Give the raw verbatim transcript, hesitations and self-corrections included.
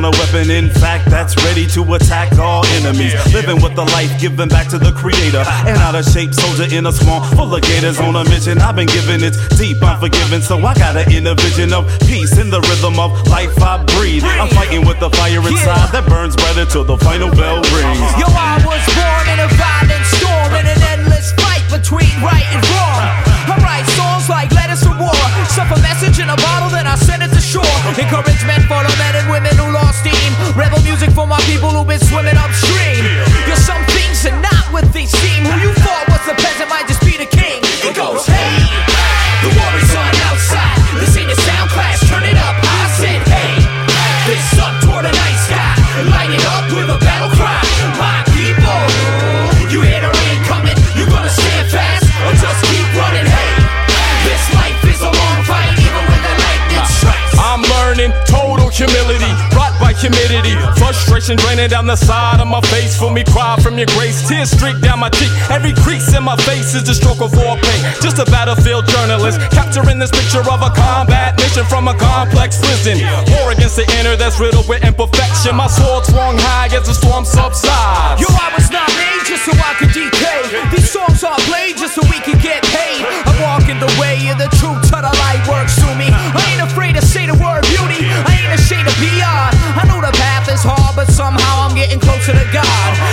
on a weapon, in fact, that's ready to attack all enemies. Living with the life, giving back to the creator. An out of shape soldier in a swamp full of gators on a mission. I've been given it deep, I'm forgiven, so I got an inner vision of peace in the rhythm of life I breathe. I'm fighting with the fire inside that burns brighter till the final bell rings. Yo, I was born in a violent storm, in an endless fight between right and wrong. I write songs like letters to war, stuff a message in a bottle, then I send it to shore. Encouragement for the men and women who lost steam. Rebel music for my people who've been swimming upstream. Yo, some things are not what they seem. Who you thought was a peasant might just be the king. It goes, hey, the war is on outside. This ain't a sound clash, turn it up. I said, hey, fist up toward the night sky, light it up with a battle cry. My people, you hear the rain coming, you gonna stand fast or just keep running? Hey, this life is a long fight, even when the lightning strikes. I'm learning total humility, brought by humidity. Frustration draining down the side of my face. For me, cry from your grace. Tears streak down my cheek. Every crease in my face is a stroke of war pain. Just a battlefield journalist, capturing this picture of a combat mission from a complex prison. War against the inner that's riddled with imperfection. My sword swung high as the storm subsides. Yo, I was not made just so I could decay. These songs are played just so we can get paid. I'm walking the way of the truth till the light works through me. I ain't afraid to say the word beauty. I ain't ashamed to be odd. I know the path is hard, but somehow I'm getting closer to God.